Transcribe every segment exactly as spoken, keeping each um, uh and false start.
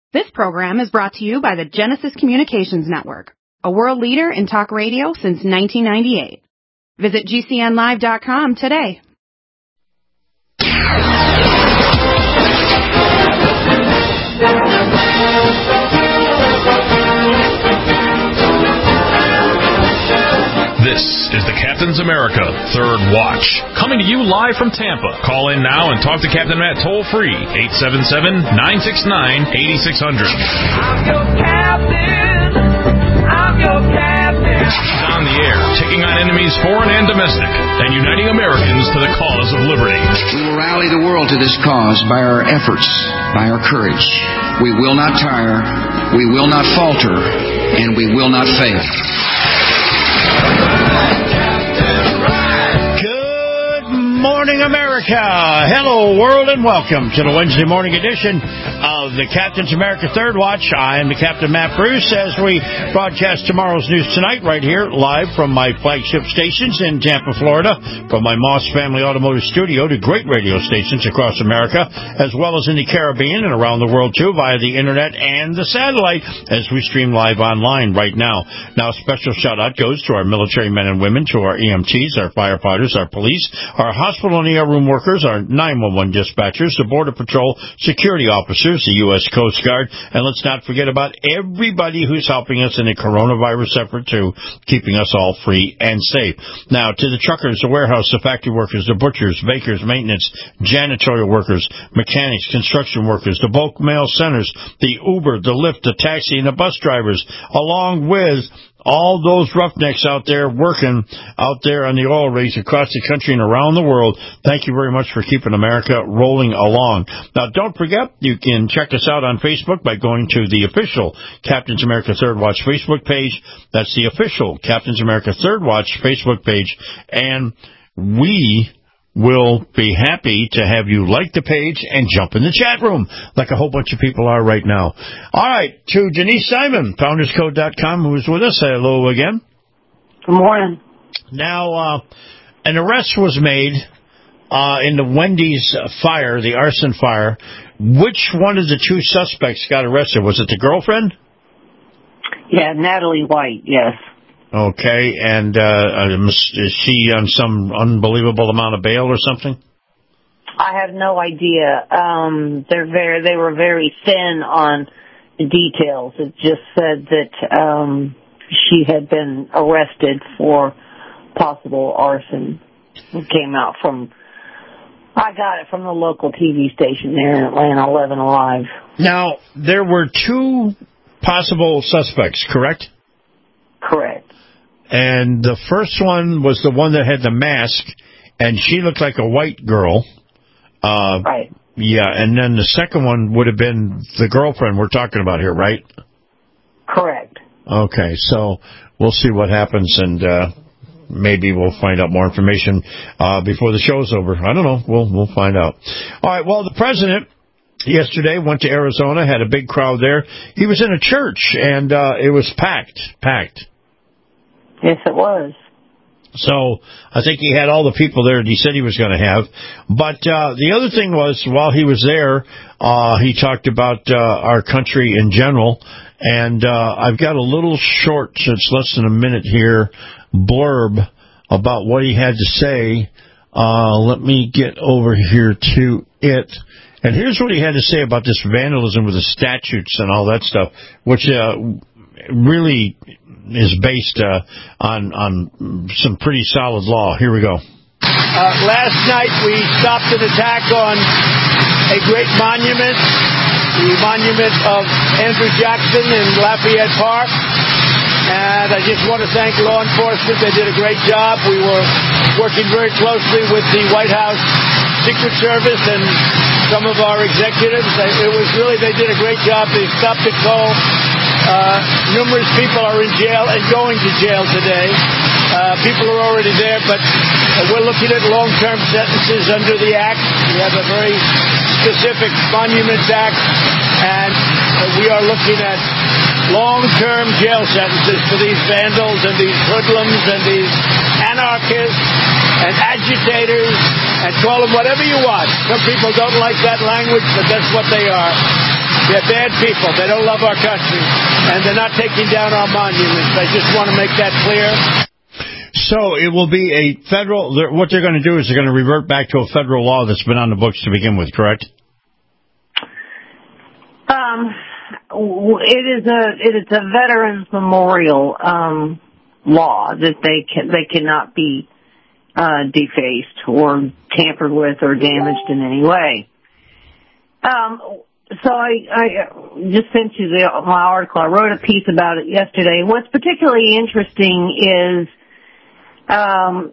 This program is brought to you by the Genesis Communications Network, a world leader in talk radio since nineteen ninety-eight. Visit G C N live dot com today. This is the Captain's America Third Watch, coming to you live from Tampa. Call in now and talk to Captain Matt toll-free, eight seven seven, nine six nine, eight six zero zero. I'm your captain. I'm your captain. He's on the air, taking on enemies foreign and domestic, and uniting Americans to the cause of liberty. We will rally the world to this cause by our efforts, by our courage. We will not tire, we will not falter, and we will not fail. Good morning, America. Hello, world, and welcome to the Wednesday morning edition of the Captain's America Third Watch. I am the Captain Matt Bruce as we broadcast tomorrow's news tonight right here live from my flagship stations in Tampa, Florida, from my Moss Family Automotive Studio to great radio stations across America, as well as in the Caribbean and around the world, too, via the Internet and the satellite as we stream live online right now. Now, special shout-out goes to our military men and women, to our E M Ts, our firefighters, our police, our hospital and E R room workers, our nine one one dispatchers, the Border Patrol security officers, the U S Coast Guard, and let's not forget about everybody who's helping us in the coronavirus effort, too, keeping us all free and safe. Now, to the truckers, the warehouse, the factory workers, the butchers, bakers, maintenance, janitorial workers, mechanics, construction workers, the bulk mail centers, the Uber, the Lyft, the taxi, and the bus drivers, along with all those roughnecks out there working out there on the oil rigs across the country and around the world. Thank you very much for keeping America rolling along. Now, don't forget, you can check us out on Facebook by going to the official Captain's America Third Watch Facebook page. That's the official Captain's America Third Watch Facebook page. And we will be happy to have you like the page and jump in the chat room like a whole bunch of people are right now. All right, to Denise Simon, founders code dot com, who's with us. Hello again. Good morning. Now, uh, an arrest was made uh, in the Wendy's fire, the arson fire. Which one of the two suspects got arrested? Was it the girlfriend? Yeah, Natalie White, yes. Okay, and uh, is she on some unbelievable amount of bail or something? I have no idea. Um, they're very, they were very thin on the details. It just said that um, she had been arrested for possible arson. It came out from, I got it from the local T V station there in Atlanta, eleven Alive. Now, there were two possible suspects, correct? Correct. And the first one was the one that had the mask, and she looked like a white girl. Uh, right. Yeah, and then the second one would have been the girlfriend we're talking about here, right? Correct. Okay, so we'll see what happens, and uh, maybe we'll find out more information uh, before the show's over. I don't know. We'll we'll find out. All right, well, the president yesterday went to Arizona, had a big crowd there. He was in a church, and uh, it was packed, packed. Yes, it was. So I think he had all the people there that he said he was going to have. But uh, the other thing was, while he was there, uh, he talked about uh, our country in general. And uh, I've got a little short, it's less than a minute here, blurb about what he had to say. Uh, let me get over here to it. And here's what he had to say about this vandalism with the statutes and all that stuff, which uh, really is based uh, on on some pretty solid law. Here we go. Uh, last night we stopped an attack on a great monument, the monument of Andrew Jackson in Lafayette Park. And I just want to thank law enforcement. They did a great job. We were working very closely with the White House Secret Service and some of our executives. It was really, they did a great job. They stopped it cold. Uh, numerous people are in jail and going to jail today. Uh, people are already there, but we're looking at long-term sentences under the Act. We have a very specific Monuments Act, and we are looking at long-term jail sentences for these vandals and these hoodlums and these anarchists and agitators, and call them whatever you want. Some people don't like that language, but that's what they are. They're bad people. They don't love our country, and they're not taking down our monuments. I just want to make that clear. So it will be a federal, what they're going to do is they're going to revert back to a federal law that's been on the books to begin with, correct? Um, it is a, it is a veterans memorial, um, law that they can, they cannot be, uh, defaced or tampered with or damaged in any way. Um, so I, I just sent you the, my article. I wrote a piece about it yesterday. What's particularly interesting is, Um,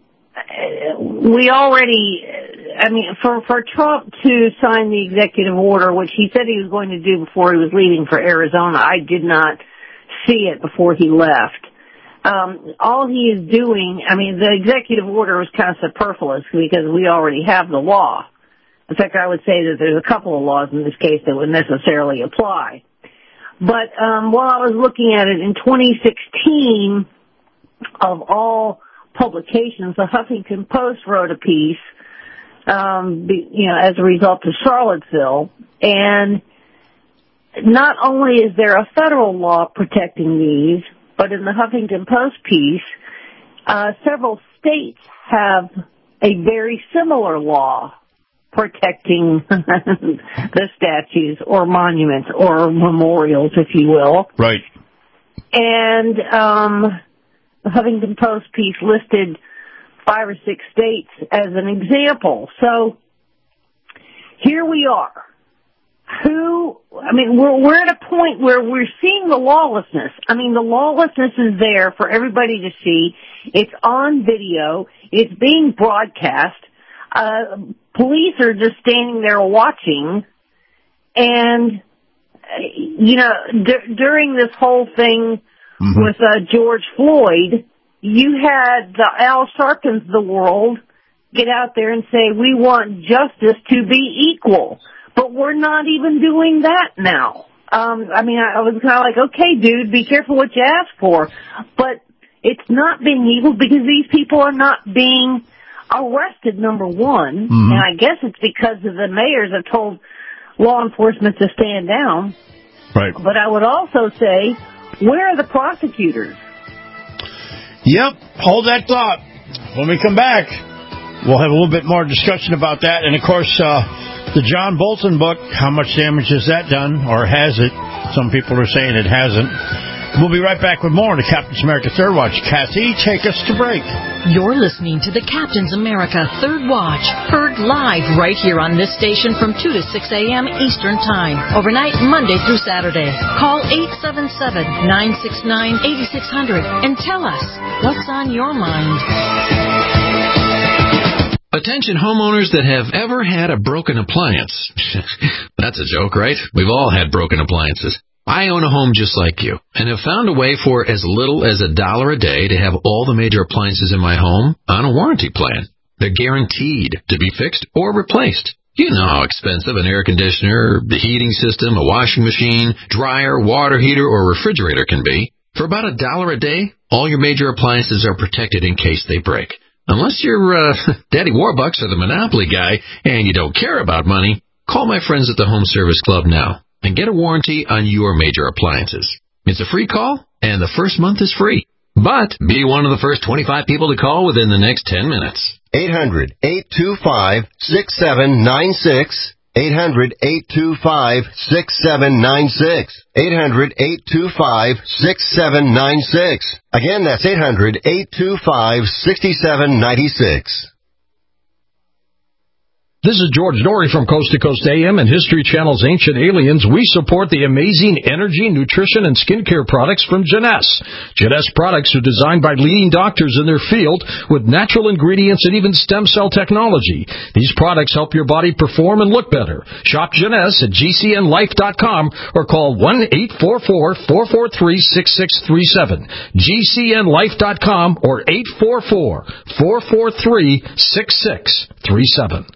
we already, I mean, for, for Trump to sign the executive order, which he said he was going to do before he was leaving for Arizona, I did not see it before he left. Um, all he is doing, I mean, the executive order was kind of superfluous because we already have the law. In fact, I would say that there's a couple of laws in this case that would necessarily apply. But um, while I was looking at it in twenty sixteen, of all publications, the Huffington Post wrote a piece, um, be, you know, as a result of Charlottesville. And not only is there a federal law protecting these, but in the Huffington Post piece, uh, several states have a very similar law protecting the statues or monuments or memorials, if you will. Right. And, um, the Huffington Post piece listed five or six states as an example. So here we are. Who, I mean, we're, we're at a point where we're seeing the lawlessness. I mean, the lawlessness is there for everybody to see. It's on video. It's being broadcast. Uh, police are just standing there watching. And, you know, d- during this whole thing, Mm-hmm. with uh, George Floyd, you had the Al Sharptons of the world get out there and say, we want justice to be equal. But we're not even doing that now. Um, I mean, I, I was kind of like, okay, dude, be careful what you ask for. But it's not being equal because these people are not being arrested, number one. Mm-hmm. And I guess it's because of the mayors have told law enforcement to stand down. Right. But I would also say, where are the prosecutors? Yep, hold that thought. When we come back, we'll have a little bit more discussion about that. And, of course, uh, the John Bolton book, how much damage has that done, or has it? Some people are saying it hasn't. We'll be right back with more on the Captain's America Third Watch. Kathy, take us to break. You're listening to the Captain's America Third Watch, heard live right here on this station from two to six a.m. Eastern Time, overnight Monday through Saturday. Call eight seven seven, nine six nine, eight six zero zero and tell us what's on your mind. Attention homeowners that have ever had a broken appliance. That's a joke, right? We've all had broken appliances. I own a home just like you, and have found a way for as little as a dollar a day to have all the major appliances in my home on a warranty plan. They're guaranteed to be fixed or replaced. You know how expensive an air conditioner, the heating system, a washing machine, dryer, water heater, or refrigerator can be. For about a dollar a day, all your major appliances are protected in case they break. Unless you're uh, Daddy Warbucks or the Monopoly guy and you don't care about money, call my friends at the Home Service Club now and get a warranty on your major appliances. It's a free call, and the first month is free. But be one of the first twenty-five people to call within the next ten minutes. eight hundred, eight two five, six seven nine six. eight hundred, eight two five, six seven nine six. eight hundred, eight two five, six seven nine six. Again, that's eight hundred, eight two five, six seven nine six. This is George Norrie from Coast to Coast A M and History Channel's Ancient Aliens. We support the amazing energy, nutrition, and skincare products from Jeunesse. Jeunesse products are designed by leading doctors in their field with natural ingredients and even stem cell technology. These products help your body perform and look better. Shop Jeunesse at G C N life dot com or call one eight four four, four four three, six six three seven. G C N life dot com or eight four four, four four three, six six three seven.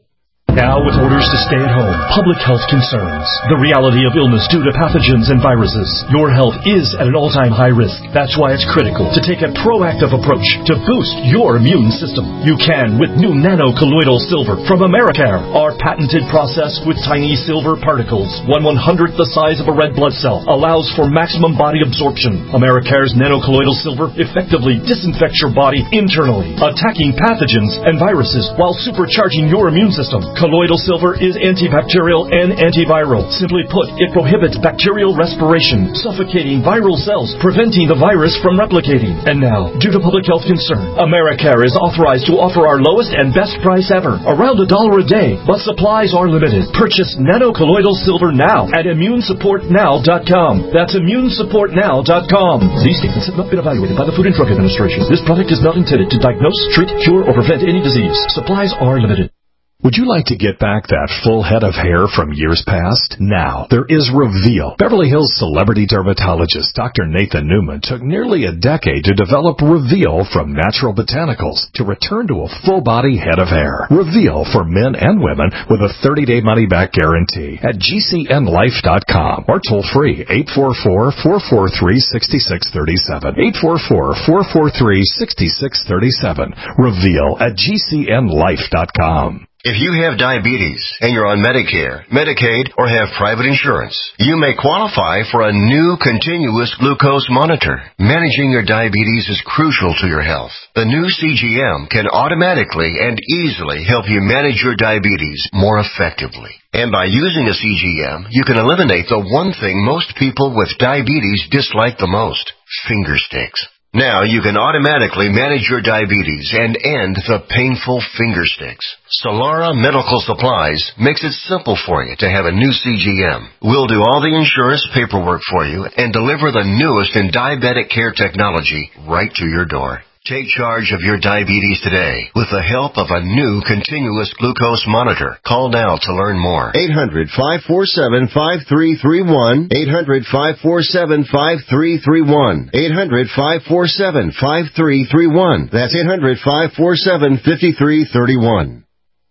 Now with orders to stay at home, public health concerns, the reality of illness due to pathogens and viruses, your health is at an all-time high risk. That's why it's critical to take a proactive approach to boost your immune system. You can with new nano-colloidal silver from Americare. Our patented process with tiny silver particles, one one-hundredth the size of a red blood cell, allows for maximum body absorption. Americare's nano-colloidal silver effectively disinfects your body internally, attacking pathogens and viruses while supercharging your immune system. Colloidal silver is antibacterial and antiviral. Simply put, it prohibits bacterial respiration, suffocating viral cells, preventing the virus from replicating. And now, due to public health concern, Americare is authorized to offer our lowest and best price ever, around a dollar a day, but supplies are limited. Purchase nano-colloidal silver now at immune support now dot com. That's immune support now dot com. These statements have not been evaluated by the Food and Drug Administration. This product is not intended to diagnose, treat, cure, or prevent any disease. Supplies are limited. Would you like to get back that full head of hair from years past? Now, there is Reveal. Beverly Hills celebrity dermatologist Doctor Nathan Newman took nearly a decade to develop Reveal from natural botanicals to return to a full-body head of hair. Reveal for men and women with a thirty-day money-back guarantee at G C N life dot com or toll-free eight four four, four four three, six six three seven. eight four four, four four three, six six three seven. Reveal at G C N life dot com. If you have diabetes and you're on Medicare, Medicaid, or have private insurance, you may qualify for a new continuous glucose monitor. Managing your diabetes is crucial to your health. The new C G M can automatically and easily help you manage your diabetes more effectively. And by using a C G M, you can eliminate the one thing most people with diabetes dislike the most, finger sticks. Now you can automatically manage your diabetes and end the painful finger sticks. Solara Medical Supplies makes it simple for you to have a new C G M. We'll do all the insurance paperwork for you and deliver the newest in diabetic care technology right to your door. Take charge of your diabetes today with the help of a new continuous glucose monitor. Call now to learn more. eight hundred, five four seven, five three three one. eight hundred, five four seven, five three three one. eight hundred, five four seven, five three three one. That's eight hundred, five four seven, five three three one.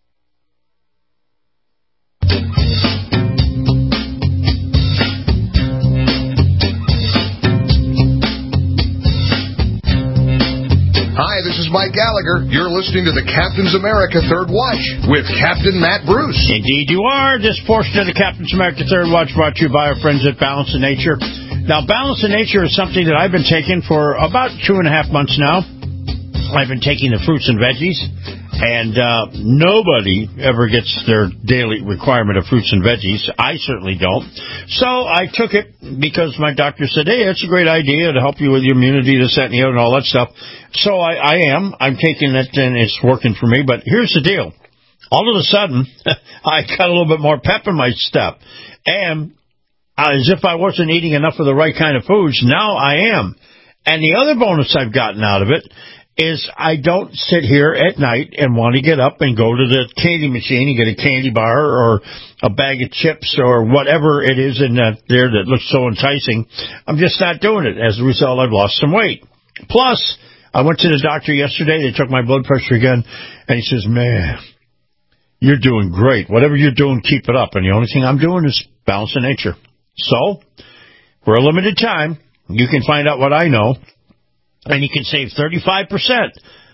Hi, this is Mike Gallagher. You're listening to the Captain's America Third Watch with Captain Matt Bruce. Indeed you are. This portion of the Captain's America Third Watch brought to you by our friends at Balance of Nature. Now, Balance of Nature is something that I've been taking for about two and a half months now. I've been taking the fruits and veggies, and uh, nobody ever gets their daily requirement of fruits and veggies. I certainly don't. So I took it because my doctor said, hey, it's a great idea to help you with your immunity, this, that, and the other, and all that stuff. So I, I am. I'm taking it, and it's working for me. But here's the deal. All of a sudden, I got a little bit more pep in my step. And as if I wasn't eating enough of the right kind of foods, now I am. And the other bonus I've gotten out of it is I don't sit here at night and want to get up and go to the candy machine and get a candy bar or a bag of chips or whatever it is in that there that looks so enticing. I'm just not doing it. As a result, I've lost some weight. Plus, I went to the doctor yesterday. They took my blood pressure again, and he says, man, you're doing great. Whatever you're doing, keep it up. And the only thing I'm doing is Balance of Nature. So, for a limited time, you can find out what I know. And you can save thirty-five percent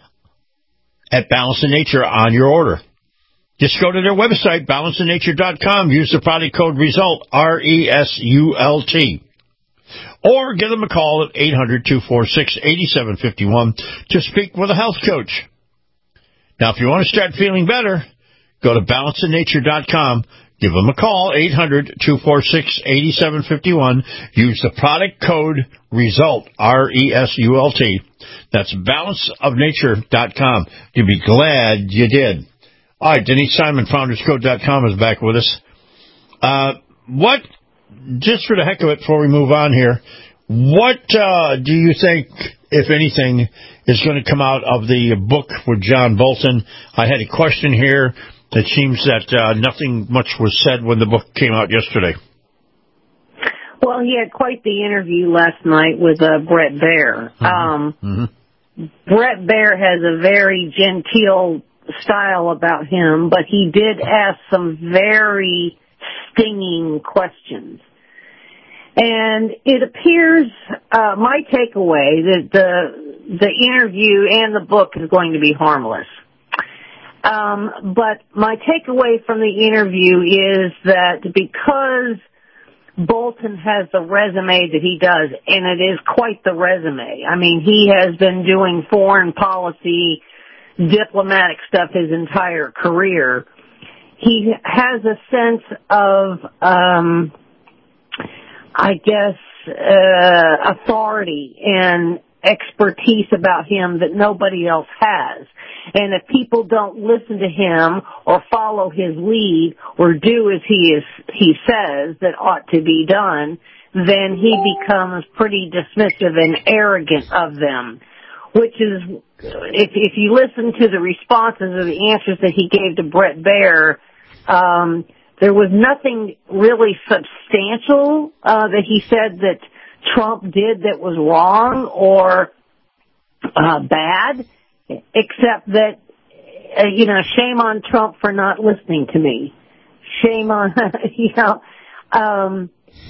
at Balance of Nature on your order. Just go to their website, balance of nature dot com. Use the product code RESULT, R E S U L T. Or give them a call at eight hundred, two four six, eight seven five one to speak with a health coach. Now, if you want to start feeling better, go to balance of nature dot com. Give them a call, eight hundred, two four six, eight seven five one. Use the product code RESULT, R E S U L T. That's balance of nature dot com. You'll be glad you did. All right, Denise Simon, founders code dot com is back with us. Uh, what, just for the heck of it, before we move on here, what uh, do you think, if anything, is going to come out of the book with John Bolton? I had a question here. It seems that uh, nothing much was said when the book came out yesterday. Well, he had quite the interview last night with uh, Brett Baer. Mm-hmm. Um, mm-hmm. Brett Baer has a very genteel style about him, but he did ask some very stinging questions. And it appears, uh, my takeaway, that the, the interview and the book is going to be harmless. Um, but my takeaway from the interview is that because Bolton has the resume that he does, and it is quite the resume. I mean, he has been doing foreign policy, diplomatic stuff his entire career. He has a sense of, um, I guess, uh, authority and expertise about him that nobody else has. And if people don't listen to him or follow his lead or do as he is, he says that ought to be done, then he becomes pretty dismissive and arrogant of them, which is, if, if you listen to the responses or the answers that he gave to Bret Baier, um, there was nothing really substantial, uh, that he said that Trump did that was wrong or, uh, bad. Except that, uh, you know, shame on Trump for not listening to me. Shame on, you know, um,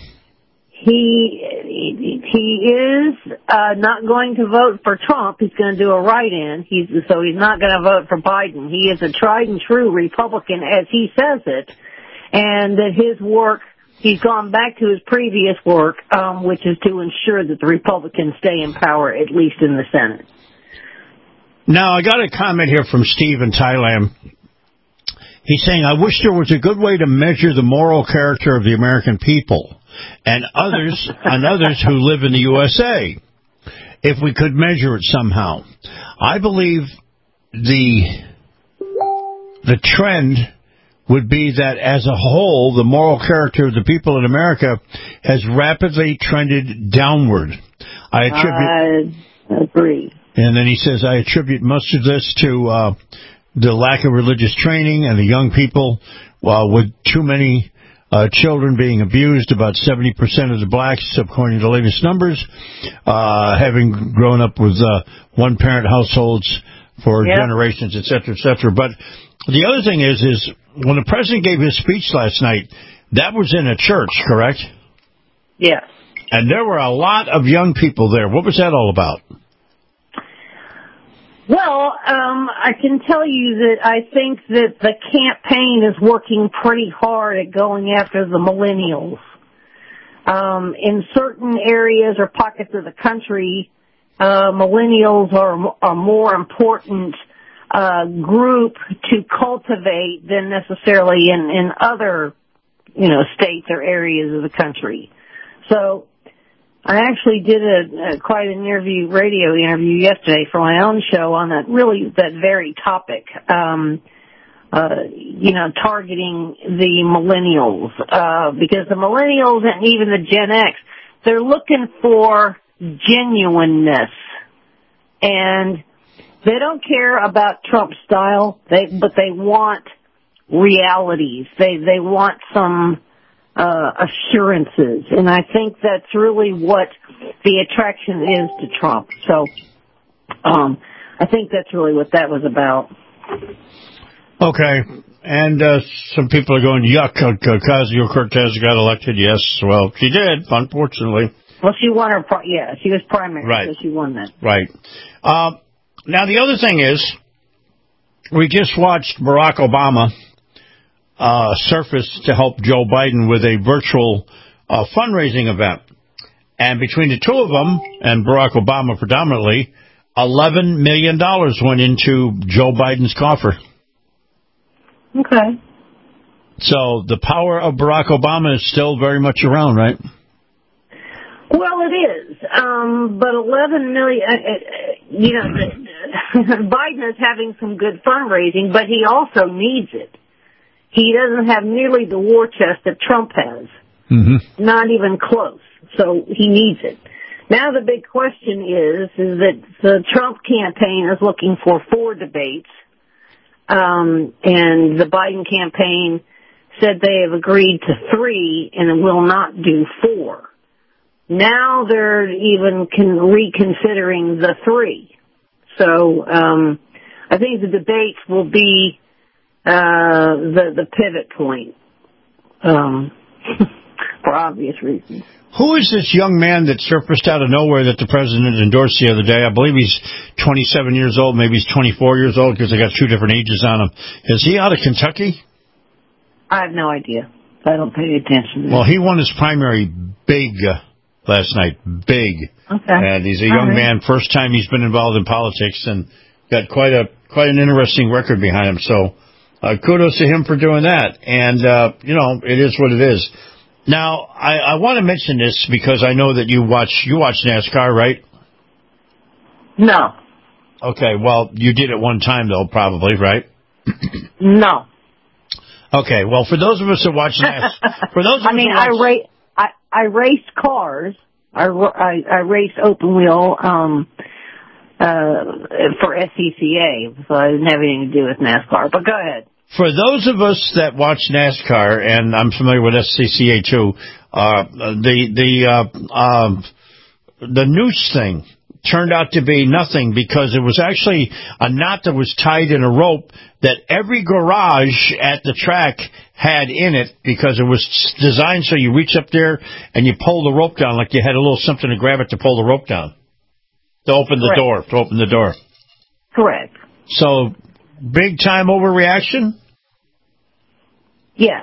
he, he is, uh, not going to vote for Trump. He's going to do a write-in. He's, so he's not going to vote for Biden. He is a tried and true Republican as he says it. And that his work, he's gone back to his previous work, um, which is to ensure that the Republicans stay in power, at least in the Senate. Now, I got a comment here from Steve in Thailand. He's saying, I wish there was a good way to measure the moral character of the American people and others and others who live in the U S A, if we could measure it somehow. I believe the the trend would be that as a whole, the moral character of the people in America has rapidly trended downward. I attribute... I agree. And then he says, I attribute most of this to uh, the lack of religious training and the young people, uh, with too many uh, children being abused, about seventy percent of the blacks, according to the latest numbers, uh, having grown up with uh, one-parent households for yep. generations, et cetera, et cetera. But the other thing is, is when the president gave his speech last night, that was in a church, correct? Yes. And there were a lot of young people there. What was that all about? Well, um, I can tell you that I think that the campaign is working pretty hard at going after the millennials. Um, in certain areas or pockets of the country, uh, millennials are a more important uh, group to cultivate than necessarily in, in other, you know, states or areas of the country. So I actually did a, a quite an interview, radio interview yesterday for my own show on that really that very topic. Um, uh, you know, targeting the millennials uh, because the millennials and even the Gen X, they're looking for genuineness, and they don't care about Trump style. They but they want realities. They they want some. Uh, assurances, and I think that's really what the attraction is to Trump. So, um, I think that's really what that was about. Okay, and uh, some people are going, yuck, Ocasio-Cortez got elected. Yes, well, she did, unfortunately. Well, she won her, pri- yeah, she was primary, right. so she won that. Right. Uh, now, the other thing is, we just watched Barack Obama Uh, surface to help Joe Biden with a virtual uh, fundraising event. And between the two of them, and Barack Obama predominantly, eleven million dollars went into Joe Biden's coffer. Okay. So the power of Barack Obama is still very much around, right? Well, it is. Um, but eleven million, uh, uh, you know, Biden is having some good fundraising, but he also needs it. He doesn't have nearly the war chest that Trump has. Mm-hmm. Not even close. So he needs it. Now the big question is, is that the Trump campaign is looking for four debates. Um, and the Biden campaign said they have agreed to three and will not do four. Now they're even con- reconsidering the three. So, um, I think the debates will be uh, the the pivot point, um, for obvious reasons. Who is this young man that surfaced out of nowhere that the president endorsed the other day? I believe he's twenty-seven years old, maybe he's twenty-four years old because they got two different ages on him. Is he out of Kentucky? I have no idea. I don't pay attention to Well, that. he won his primary big uh, last night. Big. Okay. And he's a young All right. man, first time he's been involved in politics, and got quite a quite an interesting record behind him. So uh, kudos to him for doing that. And, uh, you know, it is what it is. Now, I, I want to mention this because I know that you watch you watch NASCAR, right? No. Okay, well, you did it one time, though, probably, right? No. Okay, well, for those of us that watch NASCAR, for those of I mean, us I, that watch, ra- I I raced cars. I, I, I raced open wheel um, uh, for S C C A, so it didn't have anything to do with NASCAR. But go ahead. for those of us that watch NASCAR, and I'm familiar with S C C A too, uh, the the uh, um, the noose thing turned out to be nothing because it was actually a knot that was tied in a rope that every garage at the track had in it because it was designed so you reach up there and you pull the rope down like you had a little something to grab it to pull the rope down to open the Correct. door, to open the door. Correct. So, big time overreaction? Yes.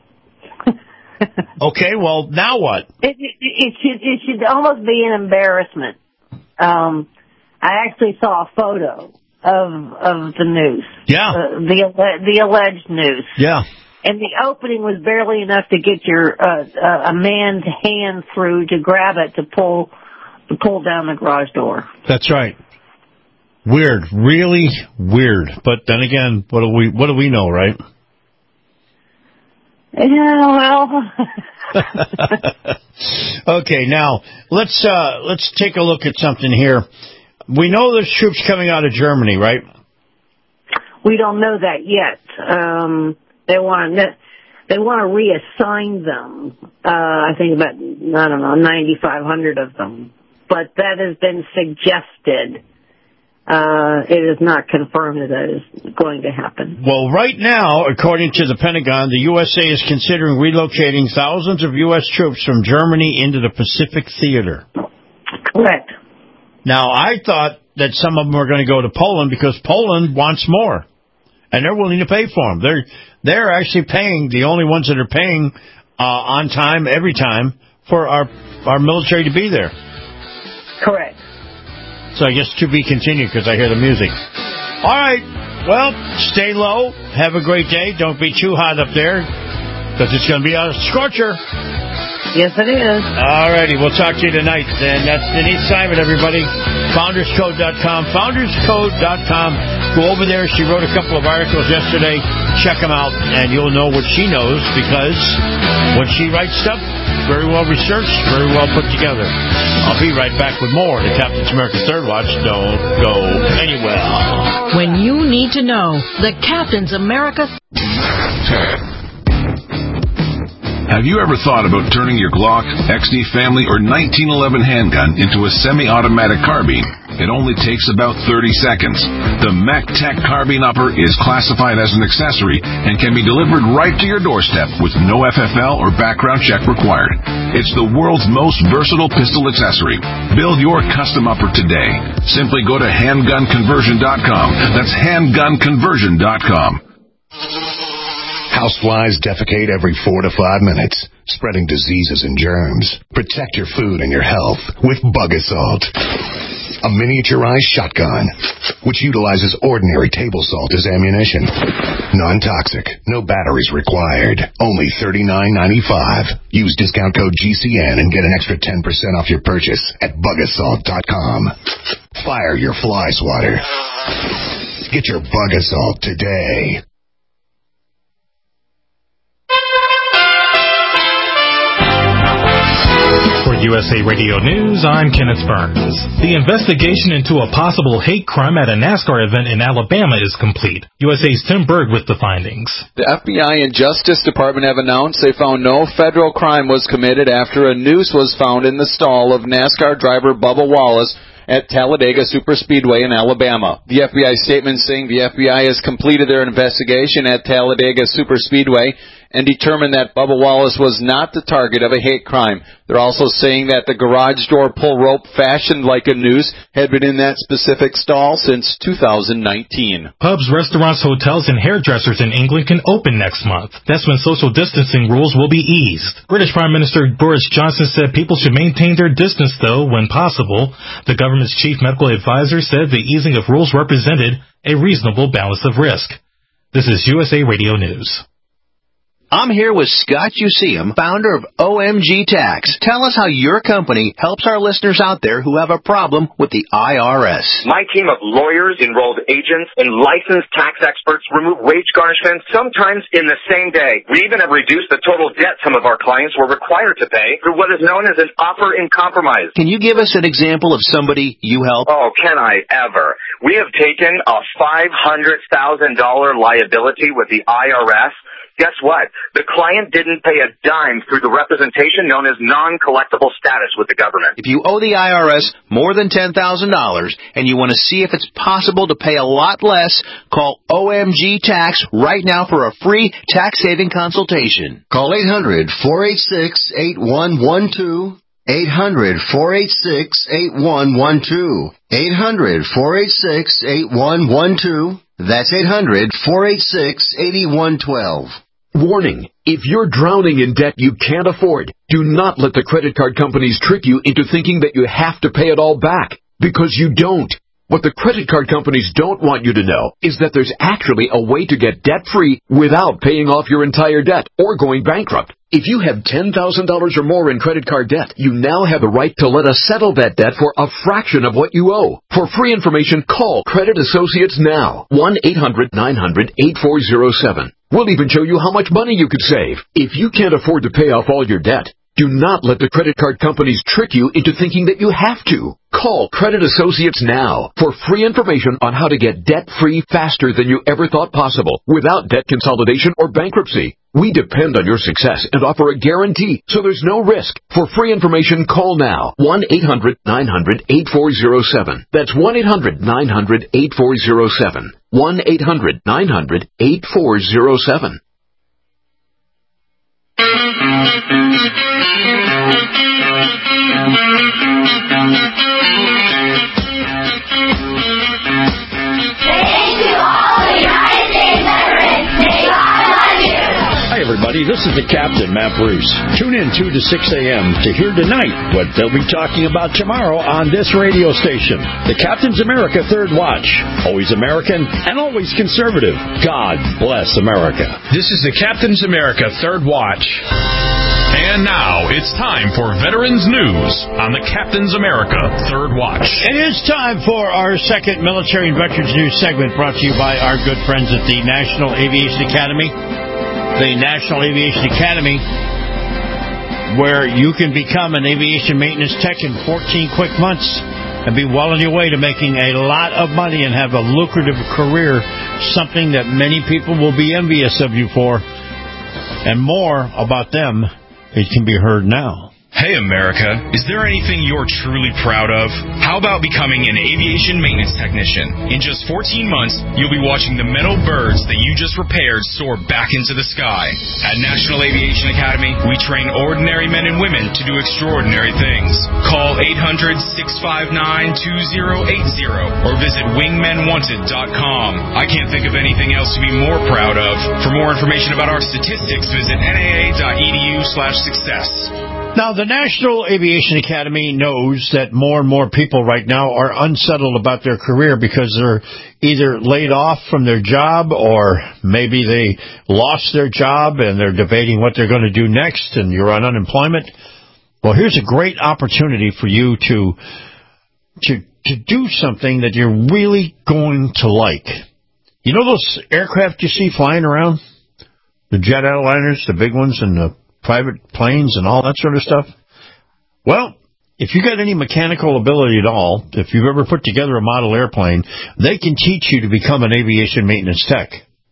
Okay, well, now what? It, it, it should it should almost be an embarrassment. Um, I actually saw a photo of of the noose. Yeah. Uh, the the alleged noose. Yeah. And the opening was barely enough to get your uh, uh, a man's hand through to grab it to pull to pull down the garage door. That's right. Weird, really weird. But then again, what do we what do we know, right? Yeah, well. Okay, now let's uh, let's take a look at something here. We know there's troops coming out of Germany, right? We don't know that yet. Um, they want to they want to reassign them. Uh, I think about I don't know ninety-five hundred of them, but that has been suggested. Uh, it is not confirmed that that is going to happen. Well, right now, according to the Pentagon, the U S A is considering relocating thousands of U S troops from Germany into the Pacific Theater. Correct. Now, I thought that some of them were going to go to Poland because Poland wants more, and they're willing to pay for them. They're they're actually paying, the only ones that are paying uh, on time, every time, for our our military to be there. Correct. So I guess to be continued because I hear the music. All right. Well, stay low. Have a great day. Don't be too hot up there because it's going to be a scorcher. Yes, it is. All righty. We'll talk to you tonight. And that's Denise Simon, everybody. Founders Code dot com. Founders Code dot com. Go over there. She wrote a couple of articles yesterday. Check them out, and you'll know what she knows because when she writes stuff, very well researched, very well put together. I'll be right back with more of the Captain's America Third Watch. Don't go anywhere. When you need to know, the Captain's America. Have you ever thought about turning your Glock, X D Family, or nineteen eleven handgun into a semi-automatic carbine? It only takes about thirty seconds. The MacTac Carbine Upper is classified as an accessory and can be delivered right to your doorstep with no F F L or background check required. It's the world's most versatile pistol accessory. Build your custom upper today. Simply go to handgun conversion dot com. That's handgun conversion dot com. Houseflies defecate every four to five minutes, spreading diseases and germs. Protect your food and your health with Bug Assault, a miniaturized shotgun, which utilizes ordinary table salt as ammunition. Non-toxic, no batteries required, only thirty-nine ninety-five. Use discount code G C N and get an extra ten percent off your purchase at bug assault dot com. Fire your fly swatter. Get your Bug Assault today. For U S A Radio News, I'm Kenneth Burns. The investigation into a possible hate crime at a NASCAR event in Alabama is complete. U S A's Tim Berg with the findings. The F B I and Justice Department have announced they found no federal crime was committed after a noose was found in the stall of NASCAR driver Bubba Wallace at Talladega Superspeedway in Alabama. The F B I statement saying the F B I has completed their investigation at Talladega Superspeedway and determined that Bubba Wallace was not the target of a hate crime. They're also saying that the garage door pull rope fashioned like a noose had been in that specific stall since two thousand nineteen. Pubs, restaurants, hotels, and hairdressers in England can open next month. That's when social distancing rules will be eased. British Prime Minister Boris Johnson said people should maintain their distance, though, when possible. The government's chief medical advisor said the easing of rules represented a reasonable balance of risk. This is U S A Radio News. I'm here with Scott Useum, founder of O M G Tax. Tell us how your company helps our listeners out there who have a problem with the I R S. My team of lawyers, enrolled agents, and licensed tax experts remove wage garnishments sometimes in the same day. We even have reduced the total debt some of our clients were required to pay through what is known as an offer in compromise. Can you give us an example of somebody you help? Oh, can I ever? We have taken a five hundred thousand dollars liability with the I R S. Guess what? The client didn't pay a dime through the representation known as non-collectible status with the government. If you owe the I R S more than ten thousand dollars and you want to see if it's possible to pay a lot less, call O M G Tax right now for a free tax-saving consultation. Call eight hundred, four eight six, eight one one two. eight hundred, four eight six, eight one one two. eight hundred, four eight six, eight one one two. That's eight hundred, four eight six, eight one one two. Warning, if you're drowning in debt you can't afford, do not let the credit card companies trick you into thinking that you have to pay it all back, because you don't. What the credit card companies don't want you to know is that there's actually a way to get debt-free without paying off your entire debt or going bankrupt. If you have ten thousand dollars or more in credit card debt, you now have the right to let us settle that debt for a fraction of what you owe. For free information, call Credit Associates now. one eight hundred, nine hundred, eight four zero seven. We'll even show you how much money you could save. If you can't afford to pay off all your debt, do not let the credit card companies trick you into thinking that you have to. Call Credit Associates now for free information on how to get debt-free faster than you ever thought possible without debt consolidation or bankruptcy. We depend on your success and offer a guarantee, so there's no risk. For free information, call now. one eight hundred, nine hundred, eight four zero seven. That's one eight hundred, nine hundred, eight four zero seven. one eight hundred, nine hundred, eight four zero seven. Hi, everybody. This is the Captain, Matt Bruce. Tune in two to six a.m. to hear tonight what they'll be talking about tomorrow on this radio station. The Captain's America Third Watch. Always American and always conservative. God bless America. This is the Captain's America Third Watch. And now it's time for Veterans News on the Captain's America Third Watch. It is time for our second Military and Veterans News segment, brought to you by our good friends at the National Aviation Academy. The National Aviation Academy, where you can become an aviation maintenance tech in fourteen quick months and be well on your way to making a lot of money and have a lucrative career, something that many people will be envious of you for. And more about them, it can be heard now. Hey, America, is there anything you're truly proud of? How about becoming an aviation maintenance technician? In just fourteen months, you'll be watching the metal birds that you just repaired soar back into the sky. At National Aviation Academy, we train ordinary men and women to do extraordinary things. Call eight hundred, six five nine, two zero eight zero or visit wingmen wanted dot com. I can't think of anything else to be more proud of. For more information about our statistics, visit N A A dot E D U slash success. Now, the National Aviation Academy knows that more and more people right now are unsettled about their career because they're either laid off from their job or maybe they lost their job and they're debating what they're going to do next and you're on unemployment. Well, here's a great opportunity for you to, to, to do something that you're really going to like. You know those aircraft you see flying around? The jet airliners, the big ones, and the private planes and all that sort of stuff? Well, if you got any mechanical ability at all, if you've ever put together a model airplane, they can teach you to become an aviation maintenance tech.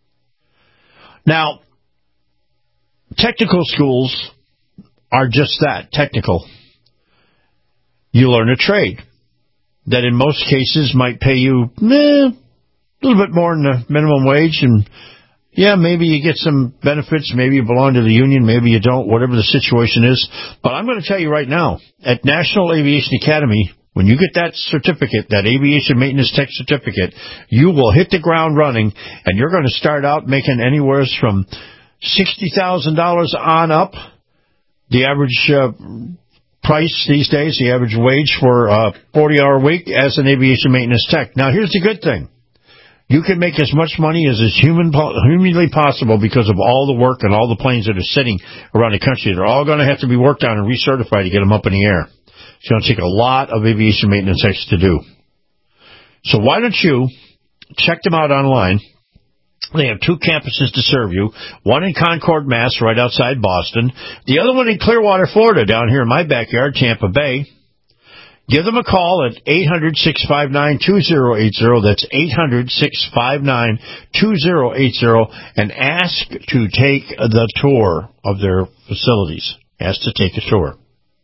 Now, technical schools are just that, technical. You learn a trade. that in most cases might pay you eh, a little bit more than the minimum wage, and yeah, maybe you get some benefits, maybe you belong to the union, maybe you don't, whatever the situation is. But I'm going to tell you right now, at National Aviation Academy, when you get that certificate, that aviation maintenance tech certificate, you will hit the ground running, and you're going to start out making anywhere from sixty thousand dollars on up. The average uh, price these days, the average wage for a forty-hour week as an aviation maintenance tech. Now, here's the good thing. You can make as much money as is human, humanly possible because of all the work and all the planes that are sitting around the country. They're all going to have to be worked on and recertified to get them up in the air. It's going to take a lot of aviation maintenance techs to do. So why don't you check them out online? They have two campuses to serve you, one in Concord, Mass, right outside Boston, the other one in Clearwater, Florida, down here in my backyard, Tampa Bay. Give them a call at eight hundred, six five nine, two zero eight zero. That's eight hundred, six five nine, two zero eight zero, and ask to take the tour of their facilities. Ask to take a tour.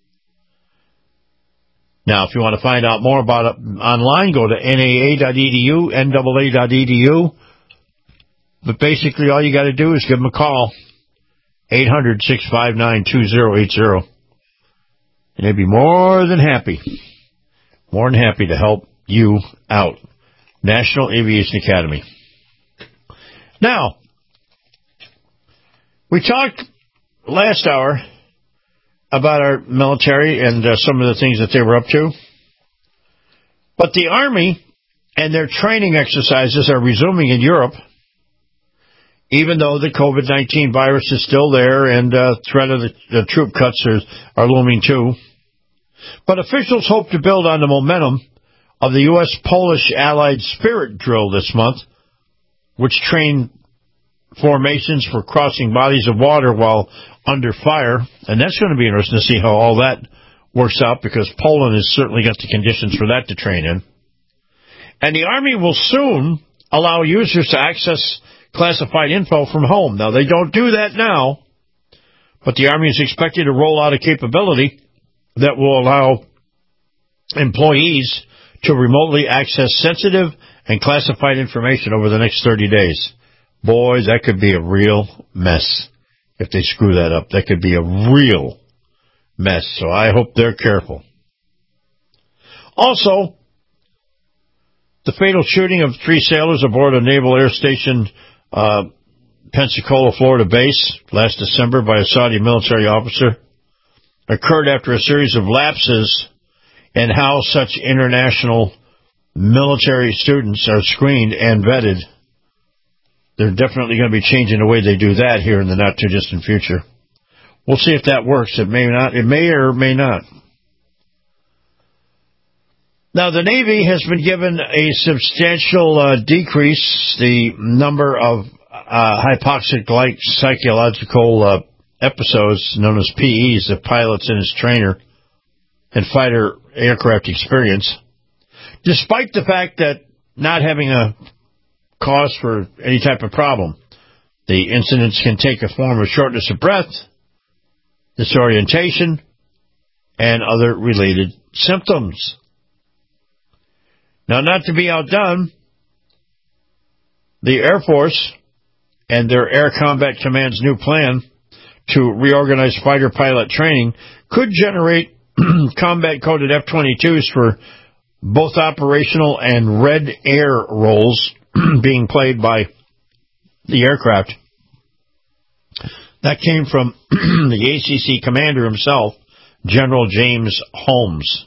Now, if you want to find out more about it online, go to N A A dot E D U, N A A dot E D U. But basically, all you got to do is give them a call, eight hundred, six five nine, two zero eight zero. And they'd be more than happy, more than happy to help you out. National Aviation Academy. Now, we talked last hour about our military and uh, some of the things that they were up to. But the Army and their training exercises are resuming in Europe, even though the COVID nineteen virus is still there and uh, threat of the, the troop cuts are, are looming too. But officials hope to build on the momentum of the U S Polish Allied Spirit drill this month, which trained formations for crossing bodies of water while under fire. And that's going to be interesting to see how all that works out, because Poland has certainly got the conditions for that to train in. And the Army will soon allow users to access classified info from home. Now, they don't do that now, but the Army is expected to roll out a capability that will allow employees to remotely access sensitive and classified information over the next thirty days. Boys, that could be a real mess if they screw that up. That could be a real mess, so I hope they're careful. Also, the fatal shooting of three sailors aboard a Naval Air Station uh, Pensacola, Florida base last December by a Saudi military officer occurred after a series of lapses in how such international military students are screened and vetted. They're definitely going to be changing the way they do that here in the not-too-distant future. We'll see if that works. It may not. It may or may not. Now, the Navy has been given a substantial uh, decrease, the number of uh, hypoxic-like psychological uh, episodes, known as P Es, of pilots and his trainer and fighter aircraft experience, despite the fact that not having a cause for any type of problem. The incidents can take a form of shortness of breath, disorientation, and other related symptoms. Now, not to be outdone, the Air Force and their Air Combat Command's new plan to reorganize fighter pilot training could generate combat-coded F twenty-twos for both operational and red air roles being played by the aircraft. That came from the A C C commander himself, General James Holmes.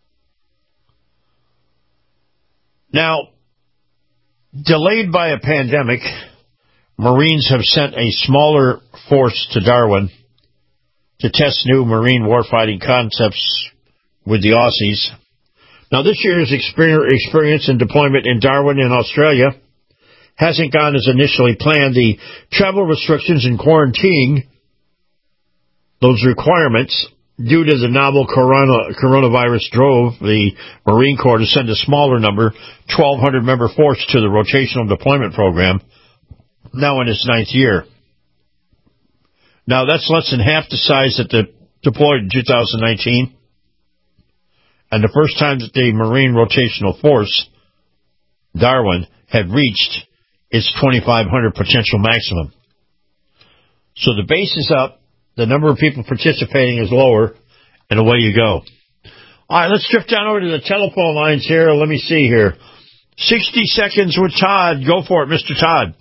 Now, delayed by a pandemic, Marines have sent a smaller force to Darwin to test new Marine warfighting concepts with the Aussies. Now, this year's experience and deployment in Darwin in Australia hasn't gone as initially planned. The travel restrictions and quarantining, those requirements, due to the novel corona, coronavirus, drove the Marine Corps to send a smaller number, twelve hundred member force to the rotational deployment program, now in its ninth year. Now, that's less than half the size that the deployed in two thousand nineteen. And the first time that the Marine Rotational Force, Darwin, had reached its twenty-five hundred potential maximum. So the base is up, the number of people participating is lower, and away you go. All right, let's drift down over to the telephone lines here. Let me see here. sixty seconds with Todd. Go for it, Mister Todd.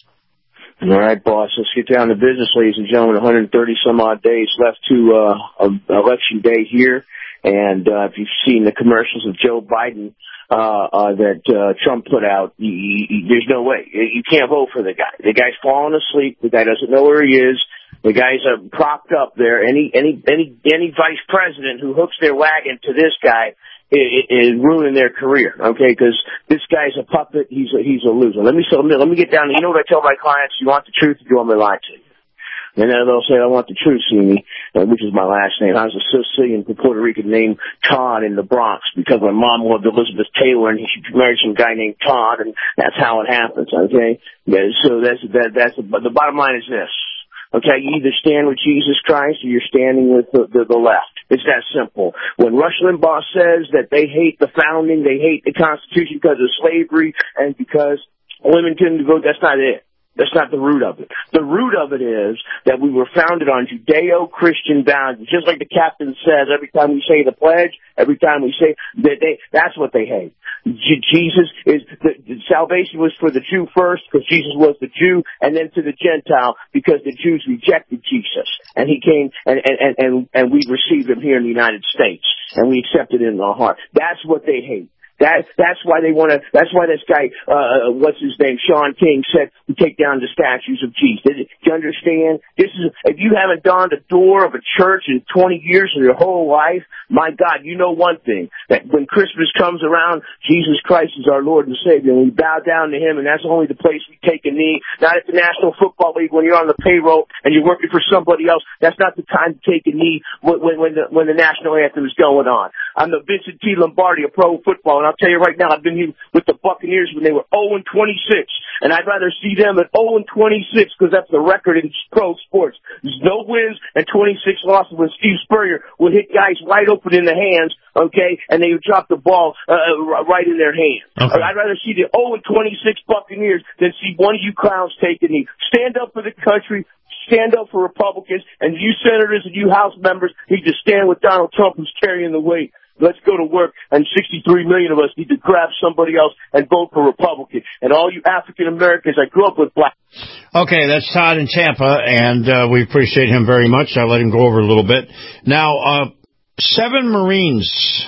All right, boss. Let's get down to business, ladies and gentlemen. one hundred thirty some odd days left to uh, election day here. And uh, if you've seen the commercials of Joe Biden uh, uh, that uh, Trump put out, you, you, there's no way. You can't vote for the guy. The guy's falling asleep. The guy doesn't know where he is. The guy's uh, propped up there. Any any any any vice president who hooks their wagon to this guy is, is ruining their career. Okay, because this guy's a puppet. He's a, he's a loser. Let me so let me get down. You know what I tell my clients? You want the truth, or do you want me to lie to you? And then they'll say, I want the truth, see me, uh, which is my last name. I was a Sicilian Puerto Rican named Todd in the Bronx because my mom loved Elizabeth Taylor and she married some guy named Todd, and that's how it happens, okay? Yeah, so that's, that, that's, the, the bottom line is this. Okay, you either stand with Jesus Christ or you're standing with the, the, the left. It's that simple. When Rush Limbaugh says that they hate the founding, they hate the Constitution because of slavery and because women couldn't vote, that's not it. That's not the root of it. The root of it is that we were founded on Judeo-Christian values. Just like the captain says, every time we say the pledge, every time we say that they, that's what they hate. J- Jesus is, the, the salvation was for the Jew first, because Jesus was the Jew, and then to the Gentile, because the Jews rejected Jesus. And he came, and, and, and, and, and we received him here in the United States. And we accepted it in our heart. That's what they hate. That, that's why they want to, that's why this guy, uh, what's his name, Sean King said to take down the statues of Jesus. Do you understand? This is, if you haven't donned a door of a church in twenty years of your whole life, my God, you know one thing, that when Christmas comes around, Jesus Christ is our Lord and Savior, and we bow down to him, and that's only the place we take a knee. Not at the National Football League when you're on the payroll and you're working for somebody else. That's not the time to take a knee when, when, when the, when the national anthem is going on. I'm the Vincent T. Lombardi of pro football, and I'll tell you right now, I've been here with the Buccaneers when they were oh and twenty-six, and I'd rather see them at oh and twenty-six because that's the record in pro sports. There's no wins and twenty-six losses when Steve Spurrier would hit guys wide open in the hands, okay, and they would drop the ball uh, right in their hands. Okay. I'd rather see the oh and twenty-six Buccaneers than see one of you clowns take a knee. Stand up for the country. Stand up for Republicans, and you senators and you House members need to stand with Donald Trump, who's carrying the weight. Let's go to work, and sixty-three million of us need to grab somebody else and vote for Republican. And all you African Americans, I grew up with black. Okay, that's Todd in Tampa, and uh, we appreciate him very much. I'll let him go over a little bit. Now, uh, seven Marines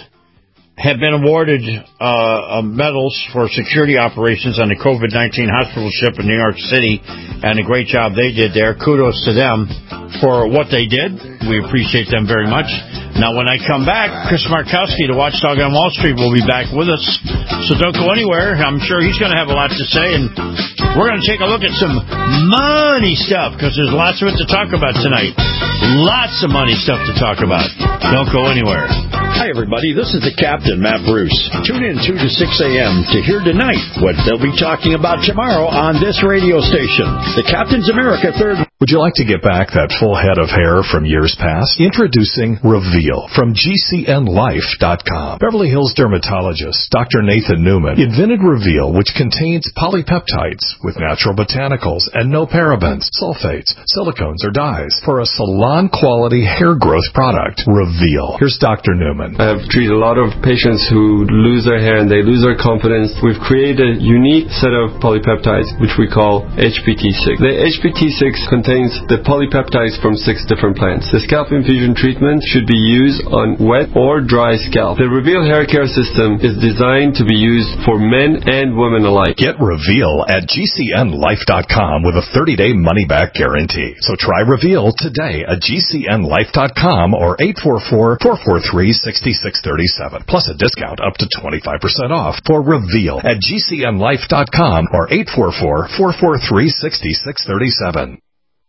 have been awarded uh, uh, medals for security operations on the COVID nineteen hospital ship in New York City, and a great job they did there. Kudos to them for what they did. We appreciate them very much. Now, when I come back, Chris Markowski, the Watchdog on Wall Street, will be back with us. So don't go anywhere. I'm sure he's going to have a lot to say, and we're going to take a look at some money stuff, because there's lots of it to talk about tonight. Lots of money stuff to talk about. Don't go anywhere. Hi, everybody. This is the Captain, Matt Bruce. Tune in two to six a.m. to hear tonight what they'll be talking about tomorrow on this radio station, the Captain's America Third. Would you like to get back that full head of hair from years past? Introducing Reveal from G C N Life dot com. Beverly Hills dermatologist Doctor Nathan Newman invented Reveal, which contains polypeptides with natural botanicals and no parabens, sulfates, silicones, or dyes for a salon-quality hair growth product. Reveal. Here's Doctor Newman. I have treated a lot of patients who lose their hair and they lose their confidence. We've created a unique set of polypeptides, which we call H P T six. The H P T six contains the polypeptides from six different plants. The scalp infusion treatment should be used on wet or dry scalp. The Reveal hair care system is designed to be used for men and women alike. Get Reveal at G C N Life dot com with a thirty-day money-back guarantee. So try Reveal today at G C N Life dot com or eight four four, four four three, six six three seven. Plus a discount up to twenty-five percent off for Reveal at G C N Life dot com or eight four four, four four three, six six three seven.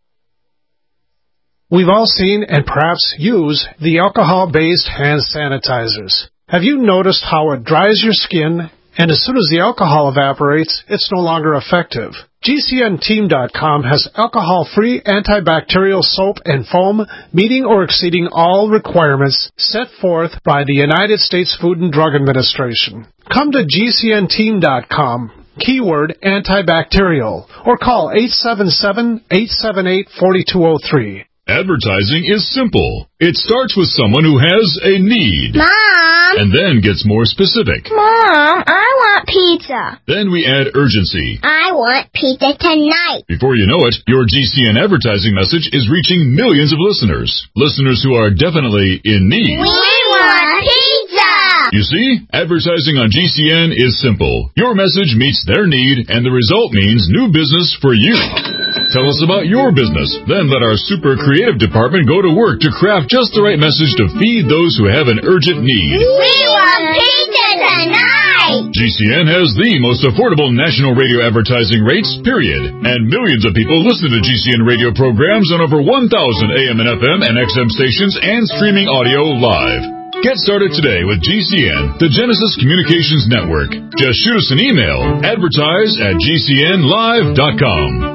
We've all seen and perhaps use the alcohol-based hand sanitizers. Have you noticed how it dries your skin and as soon as the alcohol evaporates, it's no longer effective. G C N Team dot com has alcohol-free antibacterial soap and foam meeting or exceeding all requirements set forth by the United States Food and Drug Administration. Come to G C N Team dot com, keyword antibacterial, or call eight seven seven, eight seven eight, four two zero three. Advertising is simple. It starts with someone who has a need. Mom! And then gets more specific. Mom, I want pizza. Then we add urgency. I want pizza tonight. Before you know it, your G C N advertising message is reaching millions of listeners. Listeners who are definitely in need. We want pizza! You see, advertising on G C N is simple. Your message meets their need, and the result means new business for you. Tell us about your business. Then let our super creative department go to work to craft just the right message to feed those who have an urgent need. We want pizza tonight! G C N has the most affordable national radio advertising rates, period. And millions of people listen to G C N radio programs on over one thousand A M and F M and X M stations and streaming audio live. Get started today with G C N, the Genesis Communications Network. Just shoot us an email, advertise at G C N live dot com.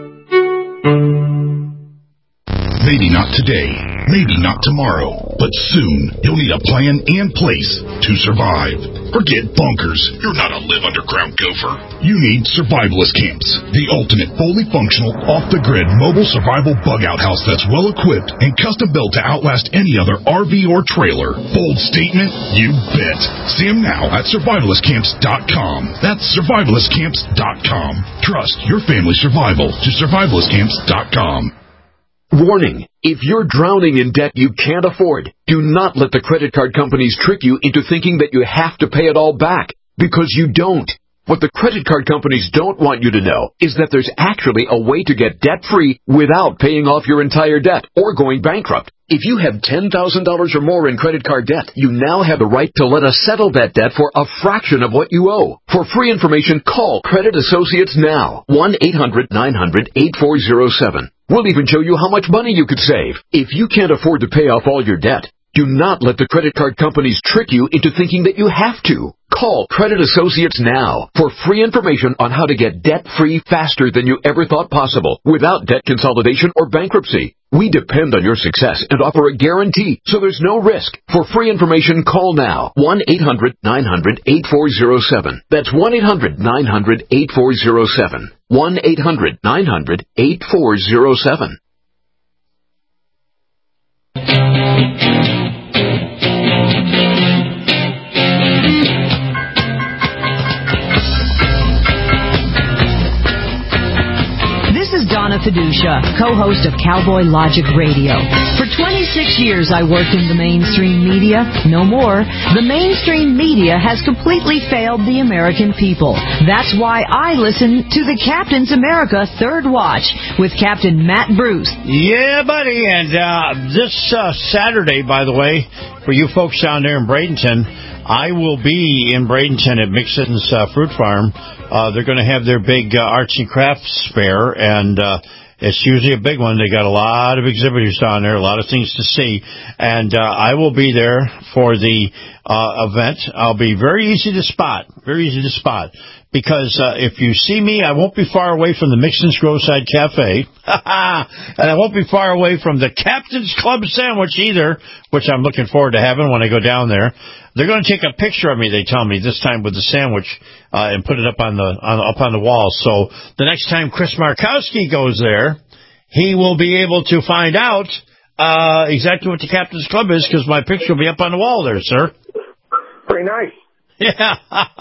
Maybe not today, maybe not tomorrow, but soon you'll need a plan and place to survive. Forget bunkers. You're not a live underground gopher. You need survivalist camps, the ultimate fully functional, off-the-grid mobile survival bug-out house that's well-equipped and custom-built to outlast any other R V or trailer. Bold statement? You bet. See them now at survivalist camps dot com. That's survivalist camps dot com. Trust your family's survival to survivalist camps dot com. Warning, if you're drowning in debt you can't afford, do not let the credit card companies trick you into thinking that you have to pay it all back, because you don't. What the credit card companies don't want you to know is that there's actually a way to get debt-free without paying off your entire debt or going bankrupt. If you have ten thousand dollars or more in credit card debt, you now have the right to let us settle that debt for a fraction of what you owe. For free information, call Credit Associates now. one eight hundred nine hundred eight four zero seven. We'll even show you how much money you could save. If you can't afford to pay off all your debt, do not let the credit card companies trick you into thinking that you have to. Call Credit Associates now for free information on how to get debt-free faster than you ever thought possible without debt consolidation or bankruptcy. We depend on your success and offer a guarantee, so there's no risk. For free information, call now. one eight hundred nine hundred eight four zero seven. That's one eight hundred nine hundred eight four zero seven. one eight hundred nine hundred eight four zero seven. Donna Fiducia, co-host of Cowboy Logic Radio. For twenty-six years I worked in the mainstream media. No more. The mainstream media has completely failed the American people. That's why I listen to the Captain's America Third Watch with Captain Matt Bruce. Yeah, buddy. And uh, this uh, Saturday, by the way, for you folks down there in Bradenton, I will be in Bradenton at Mixon's uh, Fruit Farm. Uh, they're going to have their big uh, arts and crafts fair, and uh, it's usually a big one. They got a lot of exhibitors down there, a lot of things to see, and uh, I will be there for the uh, event. I'll be very easy to spot, very easy to spot, because uh, if you see me, I won't be far away from the Mixon's Groverside Cafe, and I won't be far away from the Captain's Club Sandwich either, which I'm looking forward to having when I go down there. They're going to take a picture of me, they tell me, this time with the sandwich, uh, and put it up on the on, up on the wall. So the next time Chris Markowski goes there, he will be able to find out uh, exactly what the Captain's Club is, because my picture will be up on the wall there, sir. Pretty nice. Yeah,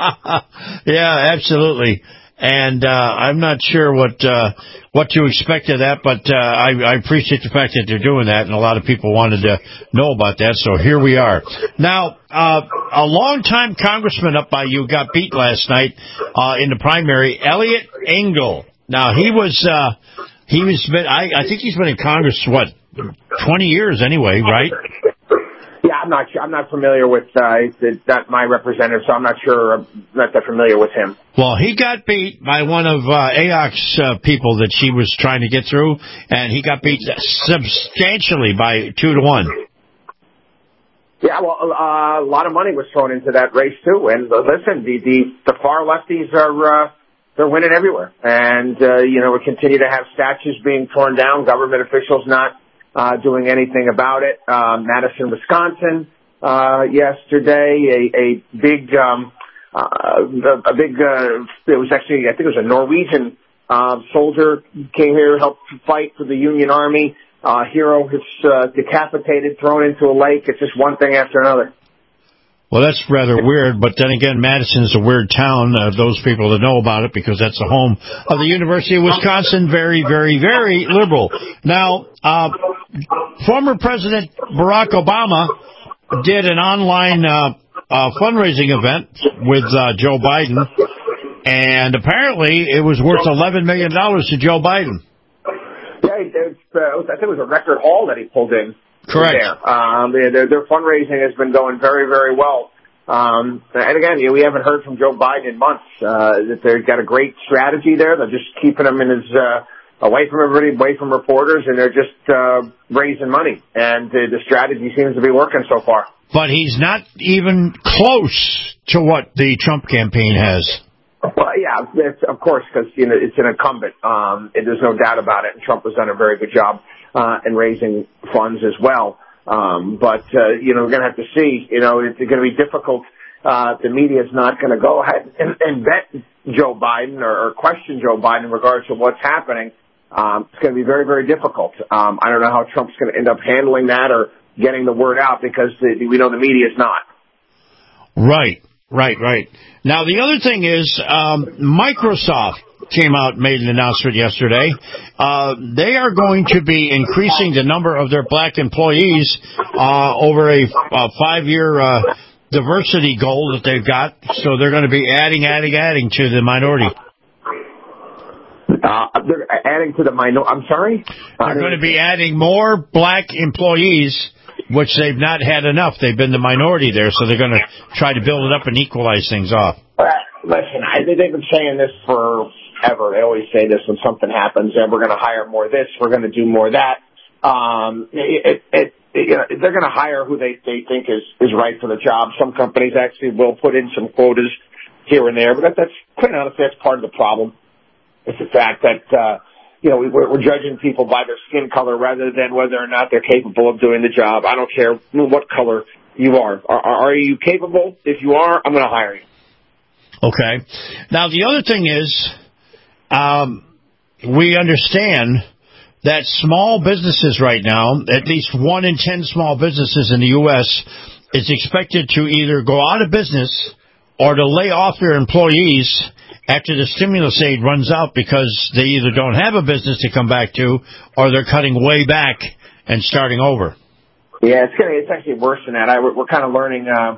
yeah, absolutely. And uh, I'm not sure what uh, what to expect of that, but uh, I, I appreciate the fact that they're doing that, and a lot of people wanted to know about that, so here we are. Now, uh, a longtime congressman up by you got beat last night uh, in the primary, Eliot Engel. Now, he was, uh, he was been, I, I think he's been in Congress, what, twenty years anyway, right? Yeah, I'm not sure. I'm not familiar with, uh, it's not my representative, so I'm not sure, I'm not that familiar with him. Well, he got beat by one of uh, A O C's uh, people that she was trying to get through, and he got beat substantially by two to one. Yeah, well, uh, a lot of money was thrown into that race too. And uh, listen, the, the the far lefties are uh, they're winning everywhere, and uh, you know we continue to have statues being torn down. Government officials not uh, doing anything about it. Uh, Madison, Wisconsin, uh, yesterday, a, a big um, uh, a big uh, it was actually I think it was a Norwegian uh, soldier came here, helped fight for the Union Army. Uh, hero is uh, decapitated, thrown into a lake. It's just one thing after another. Well, that's rather weird, but then again, Madison's a weird town. Uh, those people that know about it, because that's the home of the University of Wisconsin, very, very, very liberal. Now, uh, former President Barack Obama did an online uh, uh, fundraising event with uh, Joe Biden, and apparently it was worth eleven million dollars to Joe Biden. Yeah, it's, uh, I think it was a record haul that he pulled in. Correct. There. Um, their, their fundraising has been going very, very well. Um, and again, you know, we haven't heard from Joe Biden in months. Uh, that they've got a great strategy there. They're just keeping him in his, uh, away from everybody, away from reporters, and they're just, uh, raising money. And uh, the strategy seems to be working so far. But he's not even close to what the Trump campaign has. Well, yeah, it's, of course, because you know it's an incumbent. Um, and there's no doubt about it. And Trump has done a very good job uh, in raising funds as well. Um, but uh, you know, we're going to have to see. You know, it's going to be difficult. Uh, the media is not going to go ahead and, and bet Joe Biden or, or question Joe Biden in regards to what's happening. Um, it's going to be very, very difficult. Um, I don't know how Trump's going to end up handling that or getting the word out, because the, we know the media is not. Right. Right, right. Now, the other thing is, um, Microsoft came out and made an announcement yesterday. Uh, they are going to be increasing the number of their black employees uh, over a, a five-year uh, diversity goal that they've got. So they're going to be adding, adding, adding to the minority. Uh, they're adding to the minority. I'm sorry? They're going to be adding more black employees, which they've not had enough. They've been the minority there, so they're going to try to build it up and equalize things off. Uh, listen, I, they've been saying this forever. They always say this when something happens, and we're going to hire more this, we're going to do more that. Um, it, it, it, you know, they're going to hire who they, they think is, is right for the job. Some companies actually will put in some quotas here and there, but that, that's, quite honestly, that's part of the problem. It's the fact that, uh, you know, we're, we're judging people by their skin color rather than whether or not they're capable of doing the job. I don't care what color you are. Are, are you capable? If you are, I'm going to hire you. Okay. Now, the other thing is, um, we understand that small businesses right now, at least one in ten small businesses in the U S, is expected to either go out of business or to lay off their employees after the stimulus aid runs out, because they either don't have a business to come back to or they're cutting way back and starting over. Yeah, it's gonna, it's actually worse than that. I, we're, we're kind of learning, uh,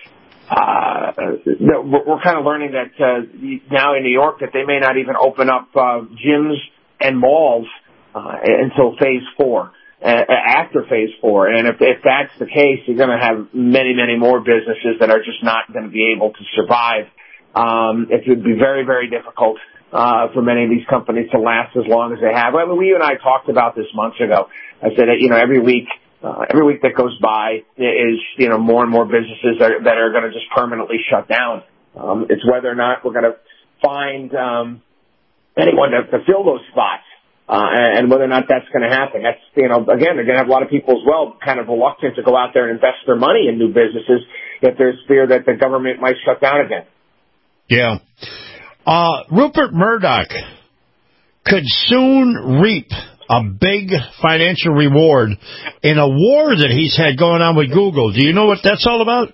uh, we're, we're kind of learning that, uh, now in New York that they may not even open up, uh, gyms and malls, uh, until phase four, uh, after phase four. And if, if that's the case, you're going to have many, many more businesses that are just not going to be able to survive. Um, it would be very, very difficult, uh, for many of these companies to last as long as they have. I mean, we, you and I talked about this months ago. I said that, you know, every week, uh, every week that goes by is, you know, more and more businesses that are, that are going to just permanently shut down. Um, it's whether or not we're going to find, um, anyone to, to fill those spots. Uh, and whether or not that's going to happen. That's, you know, again, they're going to have a lot of people as well kind of reluctant to go out there and invest their money in new businesses if there's fear that the government might shut down again. Yeah. Uh, Rupert Murdoch could soon reap a big financial reward in a war that he's had going on with Google. Do you know what that's all about?